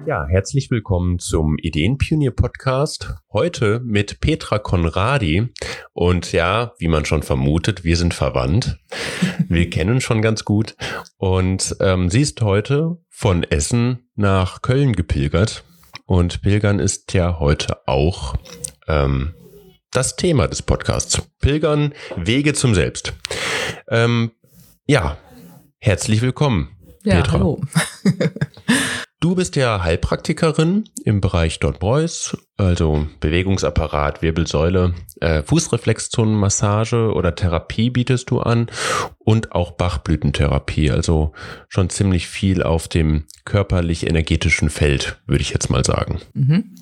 Ja, herzlich willkommen zum Ideenpionier-Podcast. Heute mit Petra Conradi. Und ja, wie man schon vermutet, wir sind verwandt. Wir kennen uns schon ganz gut. Und sie ist heute von Essen nach Köln gepilgert. Und Pilgern ist ja heute auch das Thema des Podcasts. Pilgern, Wege zum Selbst. Ja, herzlich willkommen, Petra. Ja, hallo. Du bist ja Heilpraktikerin im Bereich Dot Boys, also Bewegungsapparat, Wirbelsäule, Fußreflexzonenmassage oder Therapie bietest du an und auch Bachblütentherapie, also schon ziemlich viel auf dem körperlich-energetischen Feld, würde ich jetzt mal sagen. Mhm.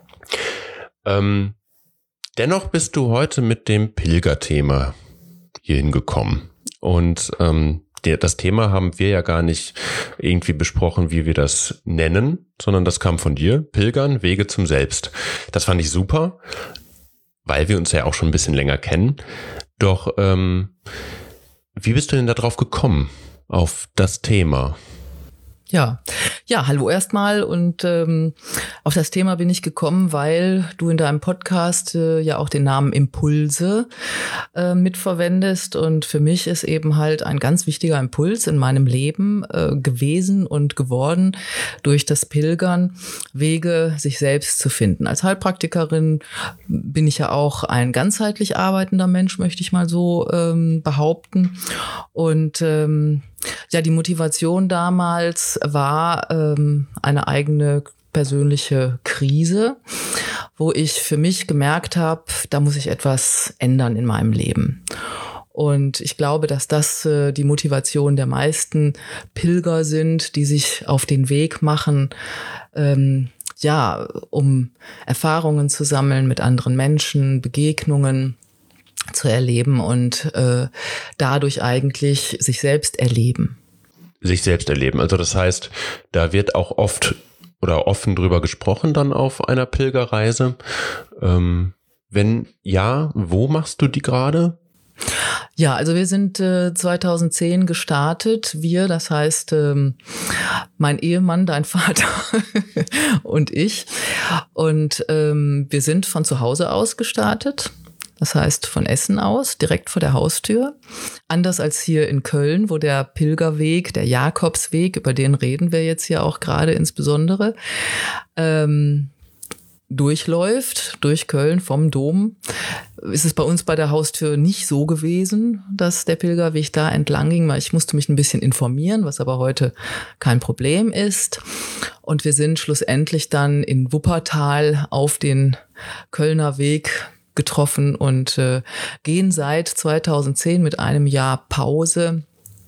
Dennoch bist du heute mit dem Pilgerthema hier hingekommen und das Thema haben wir ja gar nicht irgendwie besprochen, wie wir das nennen, sondern das kam von dir. Pilgern, Wege zum Selbst. Das fand ich super, weil wir uns ja auch schon ein bisschen länger kennen. Doch wie bist du denn da drauf gekommen, auf das Thema? Ja, hallo erstmal und auf das Thema bin ich gekommen, weil du in deinem Podcast ja auch den Namen Impulse mitverwendest und für mich ist eben halt ein ganz wichtiger Impuls in meinem Leben gewesen und geworden, durch das Pilgern Wege sich selbst zu finden. Als Heilpraktikerin bin ich ja auch ein ganzheitlich arbeitender Mensch, möchte ich mal so behaupten und ja, die Motivation damals war eine eigene persönliche Krise, wo ich für mich gemerkt habe, da muss ich etwas ändern in meinem Leben. Und ich glaube, dass das die Motivation der meisten Pilger sind, die sich auf den Weg machen, ja, um Erfahrungen zu sammeln mit anderen Menschen, Begegnungen zu erleben und dadurch eigentlich sich selbst erleben. Sich selbst erleben. Also das heißt, da wird auch oft oder offen drüber gesprochen dann auf einer Pilgerreise. Wenn ja, wo machst du die gerade? Ja, also wir sind 2010 gestartet. Wir, das heißt mein Ehemann, dein Vater und ich. Und wir sind von zu Hause aus gestartet. Das heißt von Essen aus, direkt vor der Haustür. Anders als hier in Köln, wo der Pilgerweg, der Jakobsweg, über den reden wir jetzt hier auch gerade insbesondere, durchläuft, durch Köln vom Dom, ist es bei uns bei der Haustür nicht so gewesen, dass der Pilgerweg da entlang ging, weil ich musste mich ein bisschen informieren, was aber heute kein Problem ist. Und wir sind schlussendlich dann in Wuppertal auf den Kölner Weg getroffen und gehen seit 2010 mit einem Jahr Pause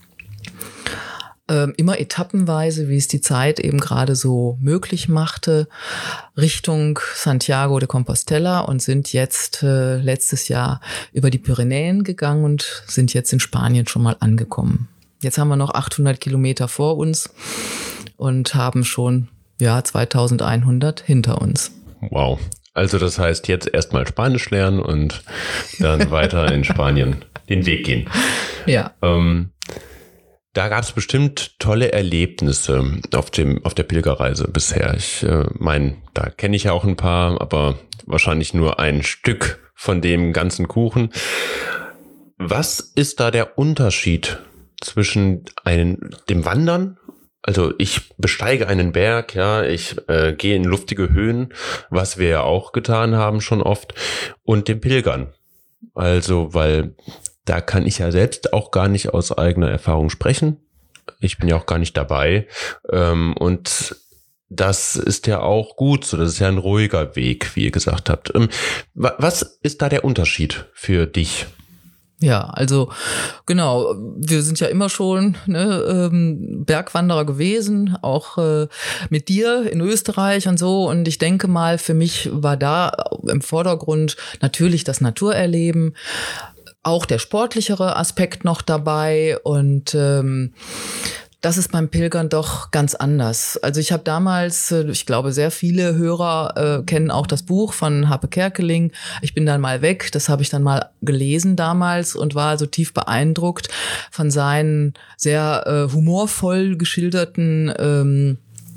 immer etappenweise, wie es die Zeit eben gerade so möglich machte, Richtung Santiago de Compostela und sind jetzt letztes Jahr über die Pyrenäen gegangen und sind jetzt in Spanien schon mal angekommen. Jetzt haben wir noch 800 Kilometer vor uns und haben schon 2100 hinter uns. Wow. Also das heißt jetzt erstmal Spanisch lernen und dann weiter in Spanien den Weg gehen. Ja. Da gab es bestimmt tolle Erlebnisse auf der Pilgerreise bisher. Ich meine, da kenne ich ja auch ein paar, aber wahrscheinlich nur ein Stück von dem ganzen Kuchen. Was ist da der Unterschied zwischen dem Wandern? Also ich besteige einen Berg, ja, ich gehe in luftige Höhen, was wir ja auch getan haben schon oft, und dem Pilgern. Also, weil da kann ich ja selbst auch gar nicht aus eigener Erfahrung sprechen. Ich bin ja auch gar nicht dabei. Und das ist ja auch gut so. Das ist ja ein ruhiger Weg, wie ihr gesagt habt. Was ist da der Unterschied für dich? Ja, also genau, wir sind ja immer schon Bergwanderer gewesen, auch mit dir in Österreich und so. Und ich denke mal, für mich war da im Vordergrund natürlich das Naturerleben, auch der sportlichere Aspekt noch dabei und das ist beim Pilgern doch ganz anders. Also ich habe damals, ich glaube, sehr viele Hörer kennen auch das Buch von Harpe Kerkeling. Ich bin dann mal weg. Das habe ich dann mal gelesen damals und war so tief beeindruckt von seinen sehr humorvoll geschilderten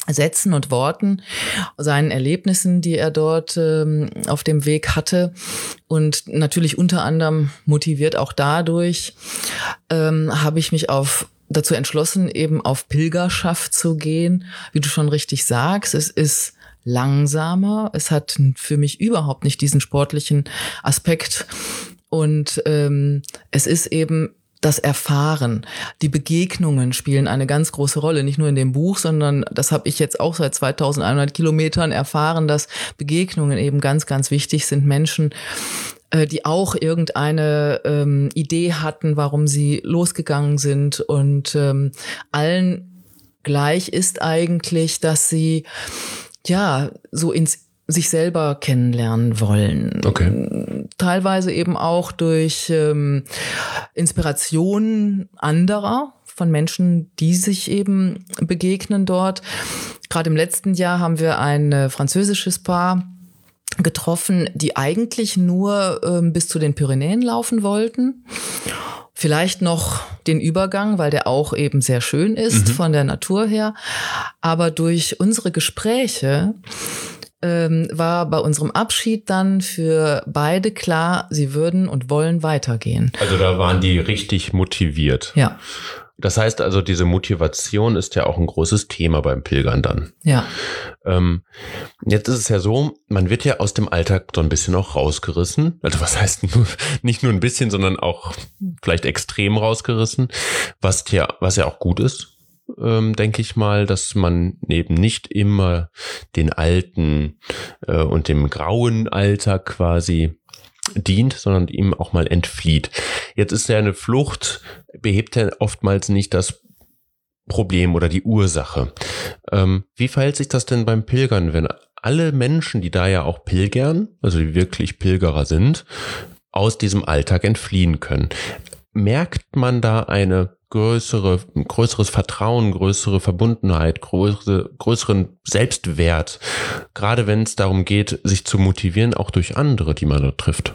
Sätzen und Worten, seinen Erlebnissen, die er dort auf dem Weg hatte. Und natürlich unter anderem motiviert auch dadurch, habe ich mich dazu entschlossen, eben auf Pilgerschaft zu gehen. Wie du schon richtig sagst, es ist langsamer, es hat für mich überhaupt nicht diesen sportlichen Aspekt. Und es ist eben das Erfahren, die Begegnungen spielen eine ganz große Rolle, nicht nur in dem Buch, sondern das habe ich jetzt auch seit 2100 Kilometern erfahren, dass Begegnungen eben ganz, ganz wichtig sind. Menschen, die auch irgendeine Idee hatten, warum sie losgegangen sind, und allen gleich ist eigentlich, dass sie ja so sich selber kennenlernen wollen. Okay. Teilweise eben auch durch Inspiration anderer, von Menschen, die sich eben begegnen dort. Gerade im letzten Jahr haben wir ein französisches Paar getroffen, die eigentlich nur bis zu den Pyrenäen laufen wollten. Vielleicht noch den Übergang, weil der auch eben sehr schön ist von der Natur her. Aber durch unsere Gespräche war bei unserem Abschied dann für beide klar, sie würden und wollen weitergehen. Also da waren die richtig motiviert. Ja. Das heißt also, diese Motivation ist ja auch ein großes Thema beim Pilgern dann. Ja. Jetzt ist es ja so, man wird ja aus dem Alltag so ein bisschen auch rausgerissen. Also was heißt nicht nur ein bisschen, sondern auch vielleicht extrem rausgerissen, was ja auch gut ist. Denke ich mal, dass man eben nicht immer den alten und dem grauen Alltag quasi dient, sondern ihm auch mal entflieht. Jetzt ist ja eine Flucht, behebt ja oftmals nicht das Problem oder die Ursache. Wie verhält sich das denn beim Pilgern, wenn alle Menschen, die da ja auch pilgern, also die wirklich Pilgerer sind, aus diesem Alltag entfliehen können? Merkt man da eine größeres Vertrauen, größere Verbundenheit, größeren Selbstwert, gerade wenn es darum geht, sich zu motivieren, auch durch andere, die man dort trifft?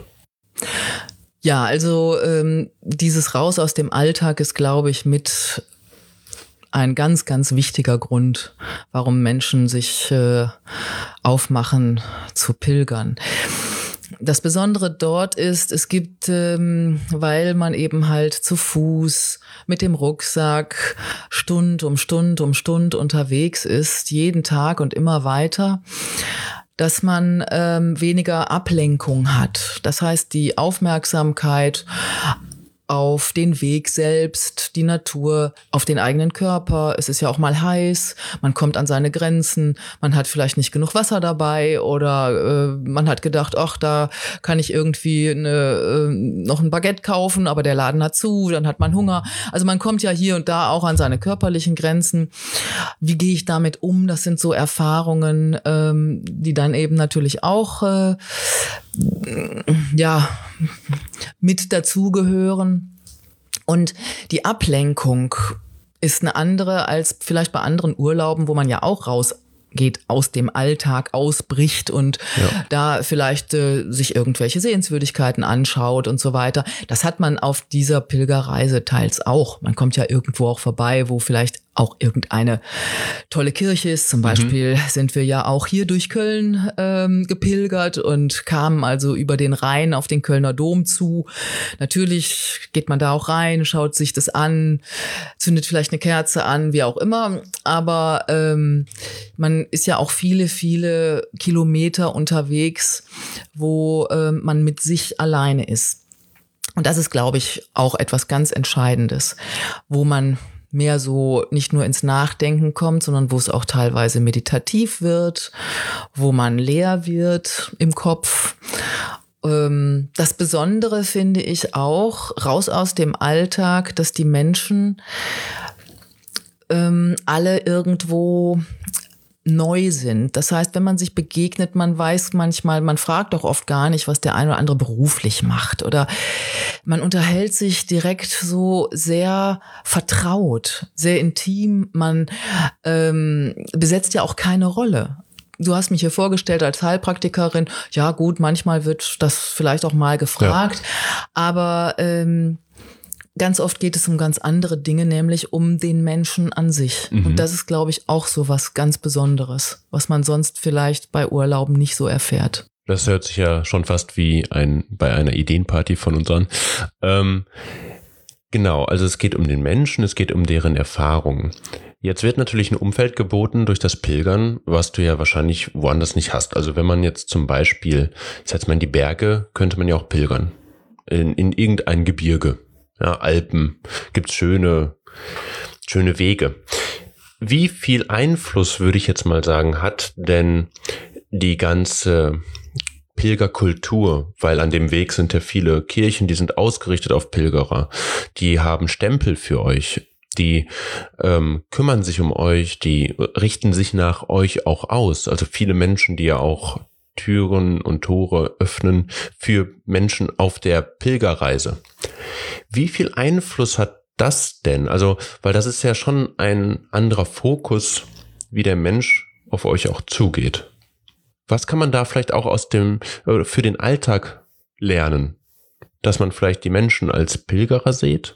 Ja, also dieses Raus aus dem Alltag ist, glaube ich, mit ein ganz, ganz wichtiger Grund, warum Menschen sich aufmachen zu pilgern. Das Besondere dort ist, es gibt, weil man eben halt zu Fuß mit dem Rucksack Stund um Stund unterwegs ist, jeden Tag und immer weiter, dass man weniger Ablenkung hat. Das heißt, die Aufmerksamkeit auf den Weg selbst, die Natur, auf den eigenen Körper. Es ist ja auch mal heiß, man kommt an seine Grenzen, man hat vielleicht nicht genug Wasser dabei oder man hat gedacht, ach, da kann ich irgendwie noch ein Baguette kaufen, aber der Laden hat zu, dann hat man Hunger. Also man kommt ja hier und da auch an seine körperlichen Grenzen. Wie gehe ich damit um? Das sind so Erfahrungen, die dann eben natürlich auch mit dazugehören. Und die Ablenkung ist eine andere als vielleicht bei anderen Urlauben, wo man ja auch rausgeht aus dem Alltag, ausbricht und da vielleicht sich irgendwelche Sehenswürdigkeiten anschaut und so weiter. Das hat man auf dieser Pilgerreise teils auch. Man kommt ja irgendwo auch vorbei, wo vielleicht auch irgendeine tolle Kirche ist. Zum Beispiel sind wir ja auch hier durch Köln gepilgert und kamen also über den Rhein auf den Kölner Dom zu. Natürlich geht man da auch rein, schaut sich das an, zündet vielleicht eine Kerze an, wie auch immer. Aber man ist ja auch viele, viele Kilometer unterwegs, wo man mit sich alleine ist. Und das ist, glaube ich, auch etwas ganz Entscheidendes, wo man mehr so nicht nur ins Nachdenken kommt, sondern wo es auch teilweise meditativ wird, wo man leer wird im Kopf. Das Besondere finde ich auch, raus aus dem Alltag, dass die Menschen alle irgendwo neu sind. Das heißt, wenn man sich begegnet, man weiß manchmal, man fragt doch oft gar nicht, was der eine oder andere beruflich macht, oder man unterhält sich direkt so sehr vertraut, sehr intim. Man besetzt ja auch keine Rolle. Du hast mich hier vorgestellt als Heilpraktikerin. Ja gut, manchmal wird das vielleicht auch mal gefragt, aber ganz oft geht es um ganz andere Dinge, nämlich um den Menschen an sich. Und das ist, glaube ich, auch so was ganz Besonderes, was man sonst vielleicht bei Urlauben nicht so erfährt. Das hört sich ja schon fast wie bei einer Ideenparty von uns an. Genau, also es geht um den Menschen, es geht um deren Erfahrungen. Jetzt wird natürlich ein Umfeld geboten durch das Pilgern, was du ja wahrscheinlich woanders nicht hast. Also wenn man jetzt zum Beispiel, ich sag jetzt mal in die Berge, könnte man ja auch pilgern. In irgendein Gebirge. Ja, Alpen. Gibt's schöne Wege. Wie viel Einfluss, würde ich jetzt mal sagen, hat denn die ganze Pilgerkultur, weil an dem Weg sind ja viele Kirchen, die sind ausgerichtet auf Pilgerer, die haben Stempel für euch, die kümmern sich um euch, die richten sich nach euch auch aus. Also viele Menschen, die ja auch Türen und Tore öffnen für Menschen auf der Pilgerreise. Wie viel Einfluss hat das denn? Also, weil das ist ja schon ein anderer Fokus, wie der Mensch auf euch auch zugeht. Was kann man da vielleicht auch für den Alltag lernen? Dass man vielleicht die Menschen als Pilgerer sieht?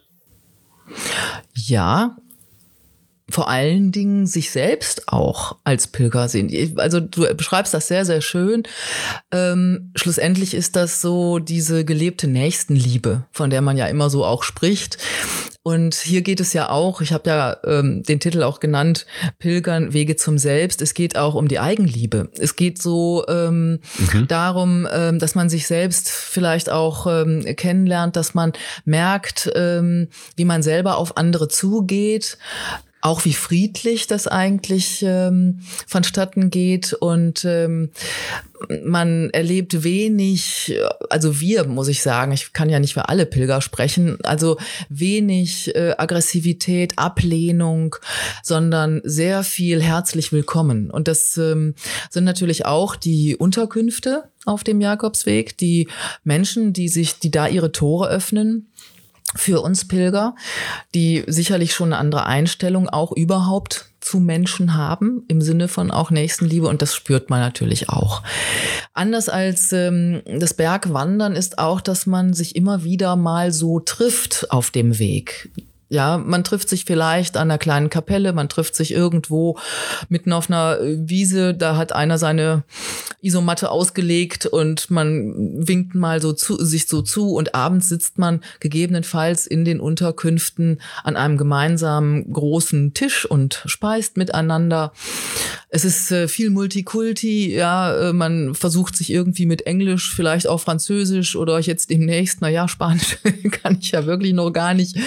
Ja, vor allen Dingen sich selbst auch als Pilger sehen. Also du beschreibst das sehr, sehr schön. Schlussendlich ist das so diese gelebte Nächstenliebe, von der man ja immer so auch spricht. Und hier geht es ja auch, ich habe ja den Titel auch genannt, Pilgern, Wege zum Selbst. Es geht auch um die Eigenliebe. Es geht so darum, dass man sich selbst vielleicht auch kennenlernt, dass man merkt, wie man selber auf andere zugeht, auch wie friedlich das eigentlich vonstatten geht und man erlebt wenig, also wir, muss ich sagen, ich kann ja nicht für alle Pilger sprechen, also wenig Aggressivität, Ablehnung, sondern sehr viel herzlich willkommen. Und das sind natürlich auch die Unterkünfte auf dem Jakobsweg, die Menschen, die da ihre Tore öffnen für uns Pilger, die sicherlich schon eine andere Einstellung auch überhaupt zu Menschen haben, im Sinne von auch Nächstenliebe, und das spürt man natürlich auch. Anders als das Bergwandern ist auch, dass man sich immer wieder mal so trifft auf dem Weg. Ja, man trifft sich vielleicht an einer kleinen Kapelle, man trifft sich irgendwo mitten auf einer Wiese, da hat einer seine Isomatte ausgelegt und man winkt mal sich so zu und abends sitzt man gegebenenfalls in den Unterkünften an einem gemeinsamen großen Tisch und speist miteinander. Es ist viel Multikulti, ja, man versucht sich irgendwie mit Englisch, vielleicht auch Französisch oder jetzt demnächst, Spanisch kann ich ja wirklich noch gar nicht,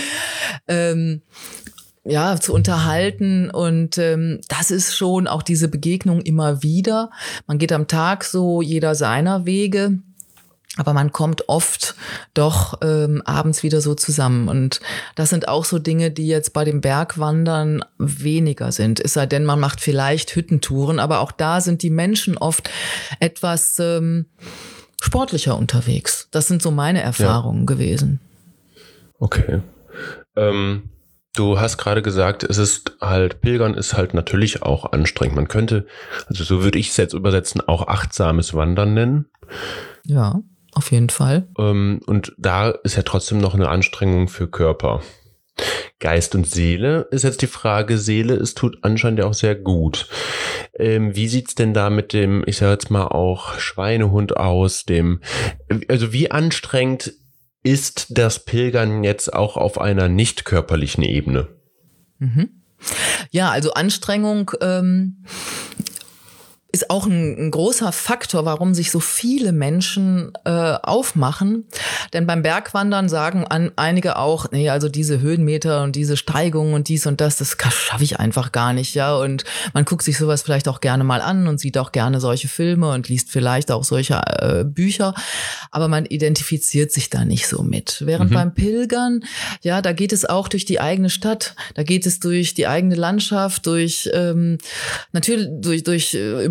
zu unterhalten, und das ist schon auch diese Begegnung immer wieder. Man geht am Tag so jeder seiner Wege, aber man kommt oft doch abends wieder so zusammen, und das sind auch so Dinge, die jetzt bei dem Bergwandern weniger sind, es sei denn, man macht vielleicht Hüttentouren, aber auch da sind die Menschen oft etwas sportlicher unterwegs. Das sind so meine Erfahrungen gewesen. Okay. Du hast gerade gesagt, Pilgern ist halt natürlich auch anstrengend. Man könnte, also so würde ich es jetzt übersetzen, auch achtsames Wandern nennen. Ja, auf jeden Fall. Und da ist ja trotzdem noch eine Anstrengung für Körper. Geist und Seele ist jetzt die Frage. Seele, es tut anscheinend ja auch sehr gut. Wie sieht's denn da mit dem, ich sage jetzt mal auch Schweinehund aus, also wie anstrengend ist das Pilgern jetzt auch auf einer nicht körperlichen Ebene? Ja, also Anstrengung ist auch ein großer Faktor, warum sich so viele Menschen aufmachen. Denn beim Bergwandern sagen einige auch, nee, also diese Höhenmeter und diese Steigungen und dies und das schaffe ich einfach gar nicht, ja. Und man guckt sich sowas vielleicht auch gerne mal an und sieht auch gerne solche Filme und liest vielleicht auch solche Bücher, aber man identifiziert sich da nicht so mit. Während beim Pilgern, ja, da geht es auch durch die eigene Stadt, da geht es durch die eigene Landschaft, natürlich durch über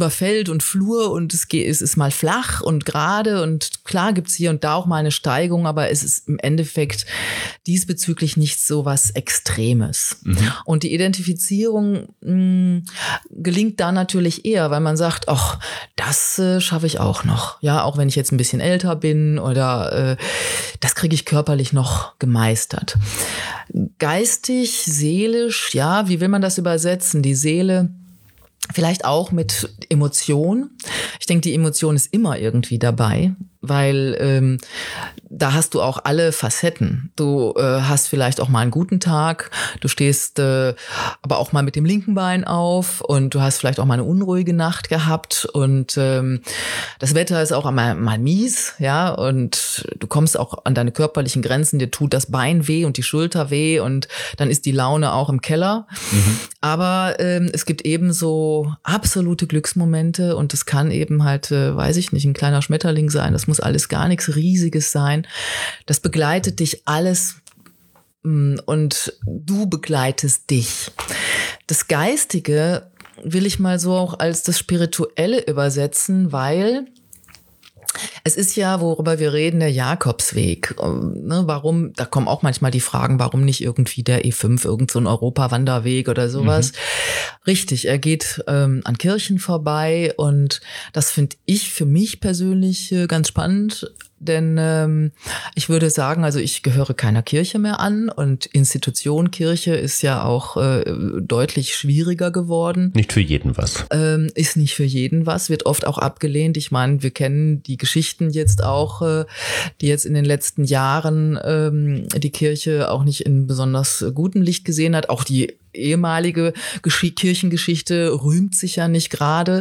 über Feld und Flur und es ist mal flach und gerade und klar gibt's hier und da auch mal eine Steigung, aber es ist im Endeffekt diesbezüglich nicht so was Extremes. Und die Identifizierung gelingt da natürlich eher, weil man sagt, ach, das schaffe ich auch noch. Ja, auch wenn ich jetzt ein bisschen älter bin oder das kriege ich körperlich noch gemeistert. Geistig, seelisch, ja, wie will man das übersetzen? Die Seele vielleicht auch mit Emotion. Ich denke, die Emotion ist immer irgendwie dabei, weil da hast du auch alle Facetten. Du hast vielleicht auch mal einen guten Tag, du stehst aber auch mal mit dem linken Bein auf und du hast vielleicht auch mal eine unruhige Nacht gehabt und das Wetter ist auch mal mies, ja, und du kommst auch an deine körperlichen Grenzen, dir tut das Bein weh und die Schulter weh und dann ist die Laune auch im Keller. Aber es gibt ebenso absolute Glücksmomente und es kann eben halt, weiß ich nicht, ein kleiner Schmetterling sein, das muss alles gar nichts Riesiges sein. Das begleitet dich alles und du begleitest dich. Das Geistige will ich mal so auch als das Spirituelle übersetzen, weil es ist ja, worüber wir reden, der Jakobsweg. Warum, da kommen auch manchmal die Fragen, warum nicht irgendwie der E5, irgend so ein Europawanderweg oder sowas. Richtig, er geht an Kirchen vorbei und das finde ich für mich persönlich ganz spannend. Denn ich würde sagen, also ich gehöre keiner Kirche mehr an und Institution Kirche ist ja auch deutlich schwieriger geworden. Nicht für jeden was. Ist nicht für jeden was, wird oft auch abgelehnt. Ich meine, wir kennen die Geschichten jetzt auch, die jetzt in den letzten Jahren die Kirche auch nicht in besonders gutem Licht gesehen hat. Auch die ehemalige Kirchengeschichte rühmt sich ja nicht gerade.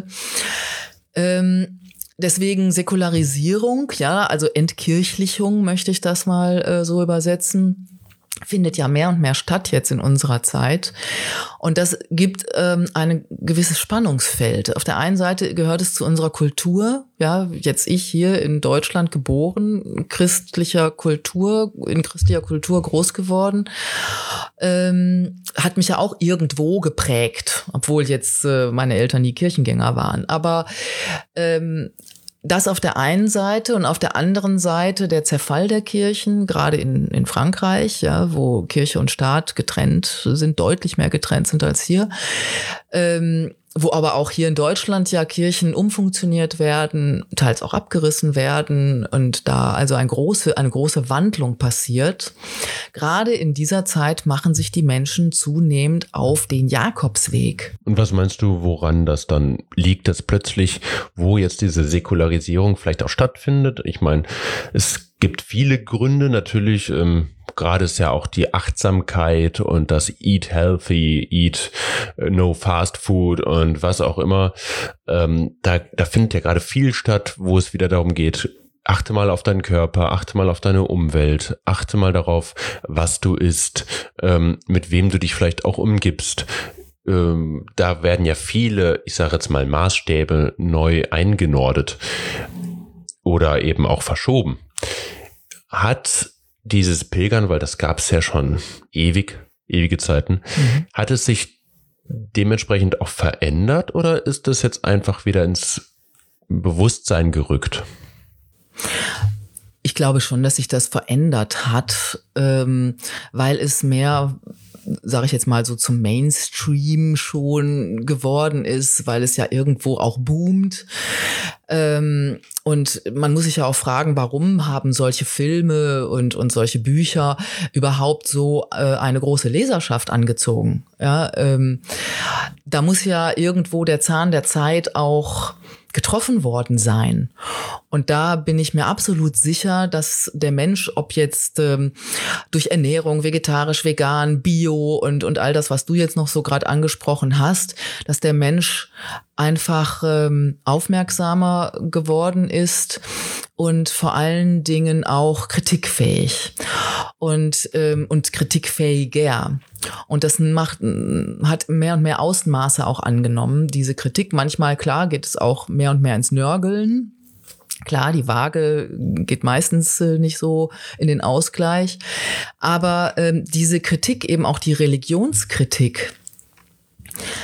Deswegen Säkularisierung, ja, also Entkirchlichung möchte ich das mal so übersetzen, findet ja mehr und mehr statt jetzt in unserer Zeit. Und das gibt ein gewisses Spannungsfeld. Auf der einen Seite gehört es zu unserer Kultur. Ja, jetzt ich hier in Deutschland geboren, in christlicher Kultur groß geworden, hat mich ja auch irgendwo geprägt, obwohl jetzt meine Eltern nie Kirchengänger waren. Aber das auf der einen Seite und auf der anderen Seite der Zerfall der Kirchen, gerade in Frankreich, ja, wo Kirche und Staat getrennt sind, deutlich mehr getrennt sind als hier, wo aber auch hier in Deutschland ja Kirchen umfunktioniert werden, teils auch abgerissen werden und da also eine große Wandlung passiert. Gerade in dieser Zeit machen sich die Menschen zunehmend auf den Jakobsweg. Und was meinst du, woran das dann liegt, dass plötzlich, wo jetzt diese Säkularisierung vielleicht auch stattfindet? Ich meine, es gibt viele Gründe, natürlich, gerade ist ja auch die Achtsamkeit und das Eat Healthy, Eat No Fast Food und was auch immer. Da findet ja gerade viel statt, wo es wieder darum geht, achte mal auf deinen Körper, achte mal auf deine Umwelt, achte mal darauf, was du isst, mit wem du dich vielleicht auch umgibst. Da werden ja viele, ich sage jetzt mal, Maßstäbe neu eingenordet oder eben auch verschoben. Hat dieses Pilgern, weil das gab es ja schon ewige Zeiten, hat es sich dementsprechend auch verändert oder ist das jetzt einfach wieder ins Bewusstsein gerückt? Ich glaube schon, dass sich das verändert hat, weil es mehr, sage ich jetzt mal so, zum Mainstream schon geworden ist, weil es ja irgendwo auch boomt. Und man muss sich ja auch fragen, warum haben solche Filme und solche Bücher überhaupt so eine große Leserschaft angezogen? Ja, da muss ja irgendwo der Zahn der Zeit auch getroffen worden sein. Und da bin ich mir absolut sicher, dass der Mensch, ob jetzt durch Ernährung, vegetarisch, vegan, bio und all das, was du jetzt noch so gerade angesprochen hast, dass der Mensch einfach aufmerksamer geworden ist und vor allen Dingen auch kritikfähig und kritikfähiger. Und das hat mehr und mehr Ausmaße auch angenommen. Diese Kritik, manchmal, klar, geht es auch mehr und mehr ins Nörgeln. Klar, die Waage geht meistens nicht so in den Ausgleich. Aber diese Kritik, eben auch die Religionskritik,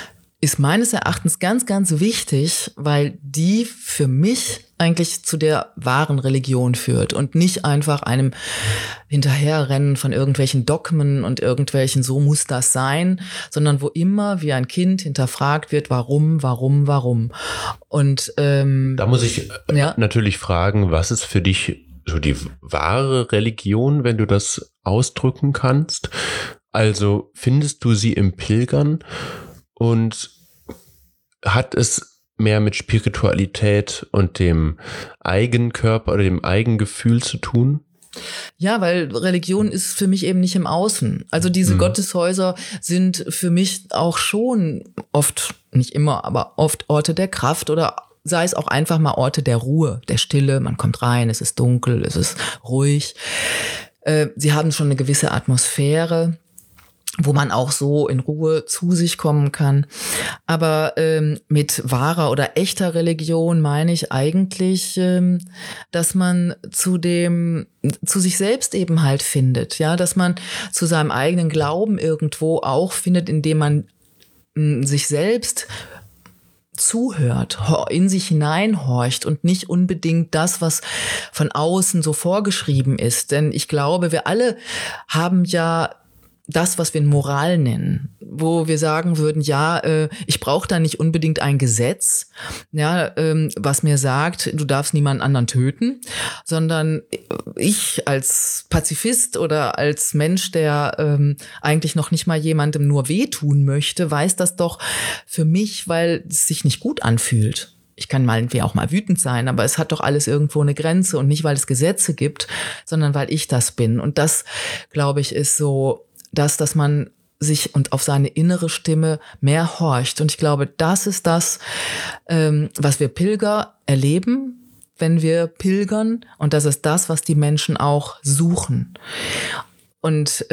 ist meines Erachtens ganz, ganz wichtig, weil die für mich eigentlich zu der wahren Religion führt und nicht einfach einem Hinterherrennen von irgendwelchen Dogmen und irgendwelchen so muss das sein, sondern wo immer wie ein Kind hinterfragt wird, warum. Und da muss ich natürlich fragen, was ist für dich so die wahre Religion, wenn du das ausdrücken kannst? Also findest du sie im Pilgern und hat es mehr mit Spiritualität und dem Eigenkörper oder dem Eigengefühl zu tun? Ja, weil Religion ist für mich eben nicht im Außen. Also diese Gotteshäuser sind für mich auch schon oft, nicht immer, aber oft Orte der Kraft oder sei es auch einfach mal Orte der Ruhe, der Stille. Man kommt rein, es ist dunkel, es ist ruhig. Sie haben schon eine gewisse Atmosphäre, wo man auch so in Ruhe zu sich kommen kann. Aber mit wahrer oder echter Religion meine ich eigentlich, dass man zu sich selbst eben halt findet, ja, dass man zu seinem eigenen Glauben irgendwo auch findet, indem man sich selbst zuhört, in sich hineinhorcht und nicht unbedingt das, was von außen so vorgeschrieben ist. Denn ich glaube, wir alle haben ja das, was wir Moral nennen, wo wir sagen würden, ja, ich brauche da nicht unbedingt ein Gesetz, ja, was mir sagt, du darfst niemanden anderen töten, sondern ich als Pazifist oder als Mensch, der eigentlich noch nicht mal jemandem nur wehtun möchte, weiß das doch für mich, weil es sich nicht gut anfühlt. Ich kann meinetwegen auch mal wütend sein, aber es hat doch alles irgendwo eine Grenze und nicht, weil es Gesetze gibt, sondern weil ich das bin. Und das, glaube ich, ist so dass man sich und auf seine innere Stimme mehr horcht. Und ich glaube, das ist das, was wir Pilger erleben, wenn wir pilgern. Und das ist das, was die Menschen auch suchen. Und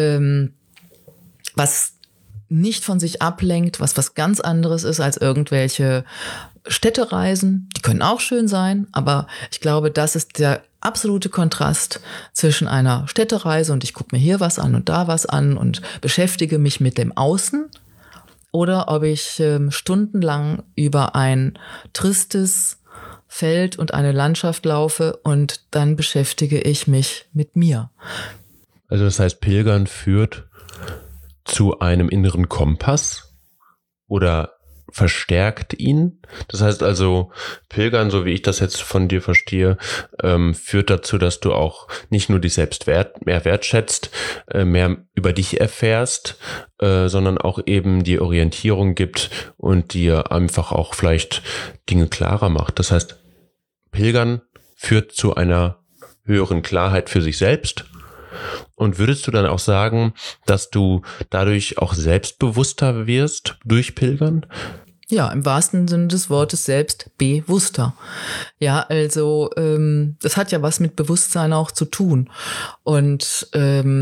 was nicht von sich ablenkt, was ganz anderes ist als irgendwelche Städtereisen. Die können auch schön sein, aber ich glaube, das ist der absolute Kontrast zwischen einer Städtereise und ich gucke mir hier was an und da was an und beschäftige mich mit dem Außen oder ob ich stundenlang über ein tristes Feld und eine Landschaft laufe und dann beschäftige ich mich mit mir. Also das heißt, Pilgern führt zu einem inneren Kompass oder verstärkt ihn. Das heißt also, Pilgern, so wie ich das jetzt von dir verstehe, führt dazu, dass du auch nicht nur dich selbst mehr wertschätzt, mehr über dich erfährst, sondern auch eben die Orientierung gibt und dir einfach auch vielleicht Dinge klarer macht. Das heißt, Pilgern führt zu einer höheren Klarheit für sich selbst. Und würdest du dann auch sagen, dass du dadurch auch selbstbewusster wirst durch Pilgern? Ja, im wahrsten Sinne des Wortes selbstbewusster. Ja, also das hat ja was mit Bewusstsein auch zu tun. Und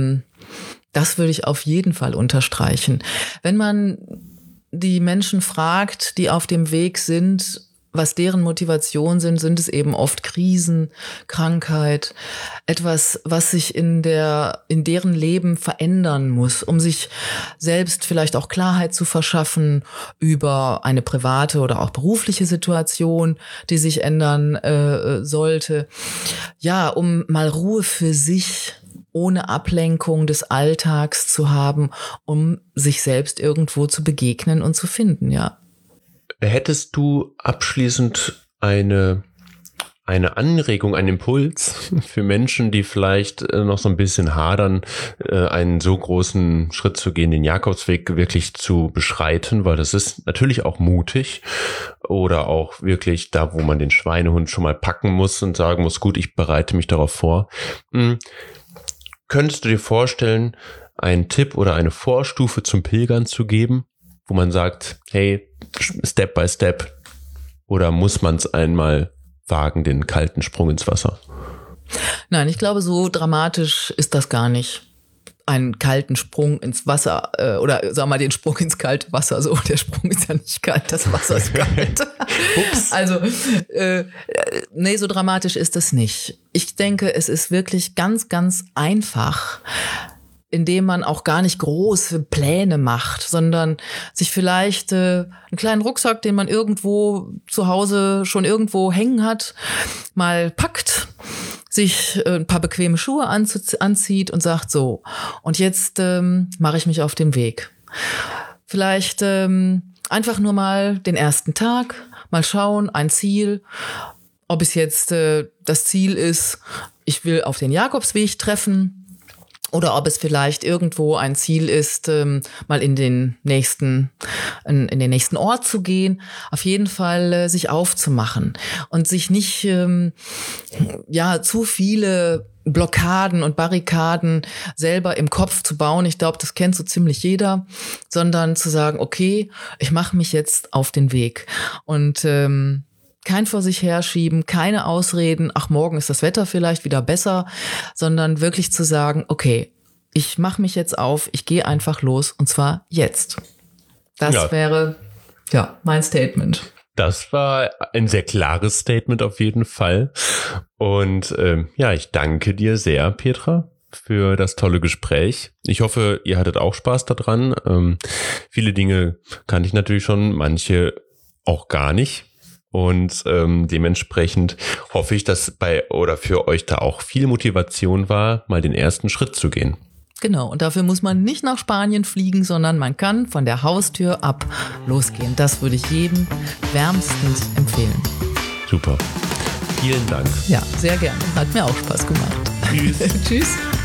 das würde ich auf jeden Fall unterstreichen. Wenn man die Menschen fragt, die auf dem Weg sind, was deren Motivation sind es eben oft Krisen, Krankheit, etwas, was sich in deren Leben verändern muss, um sich selbst vielleicht auch Klarheit zu verschaffen über eine private oder auch berufliche Situation, die sich ändern sollte. Ja, um mal Ruhe für sich ohne Ablenkung des Alltags zu haben, um sich selbst irgendwo zu begegnen und zu finden, ja. Hättest du abschließend eine Anregung, einen Impuls für Menschen, die vielleicht noch so ein bisschen hadern, einen so großen Schritt zu gehen, den Jakobsweg wirklich zu beschreiten, weil das ist natürlich auch mutig oder auch wirklich da, wo man den Schweinehund schon mal packen muss und sagen muss, gut, ich bereite mich darauf vor. Könntest du dir vorstellen, einen Tipp oder eine Vorstufe zum Pilgern zu geben, wo man sagt, hey, Step by Step, oder muss man es einmal wagen, den kalten Sprung ins Wasser? Nein, ich glaube, so dramatisch ist das gar nicht. Einen kalten Sprung ins Wasser oder sag mal den Sprung ins kalte Wasser. So, der Sprung ist ja nicht kalt, das Wasser ist kalt. Ups. Also, nee, so dramatisch ist es nicht. Ich denke, es ist wirklich ganz, ganz einfach, indem man auch gar nicht große Pläne macht, sondern sich vielleicht einen kleinen Rucksack, den man irgendwo zu Hause schon irgendwo hängen hat, mal packt, sich ein paar bequeme Schuhe anzieht und sagt so, und jetzt mache ich mich auf den Weg. Vielleicht einfach nur mal den ersten Tag, mal schauen, ein Ziel, ob es jetzt das Ziel ist, ich will auf den Jakobsweg treffen, oder ob es vielleicht irgendwo ein Ziel ist, mal in den nächsten Ort zu gehen. Auf jeden Fall sich aufzumachen und sich nicht zu viele Blockaden und Barrikaden selber im Kopf zu bauen. Ich glaube, das kennt so ziemlich jeder, sondern zu sagen, okay, ich mache mich jetzt auf den Weg und kein vor sich herschieben, keine Ausreden, ach, morgen ist das Wetter vielleicht wieder besser, sondern wirklich zu sagen, okay, ich mache mich jetzt auf, ich gehe einfach los und zwar jetzt. Das wäre mein Statement. Das war ein sehr klares Statement auf jeden Fall. Und ich danke dir sehr, Petra, für das tolle Gespräch. Ich hoffe, ihr hattet auch Spaß daran. Viele Dinge kannte ich natürlich schon, manche auch gar nicht. Und dementsprechend hoffe ich, dass für euch da auch viel Motivation war, mal den ersten Schritt zu gehen. Genau, und dafür muss man nicht nach Spanien fliegen, sondern man kann von der Haustür ab losgehen. Das würde ich jedem wärmstens empfehlen. Super. Vielen Dank. Ja, sehr gerne. Hat mir auch Spaß gemacht. Tschüss. Tschüss.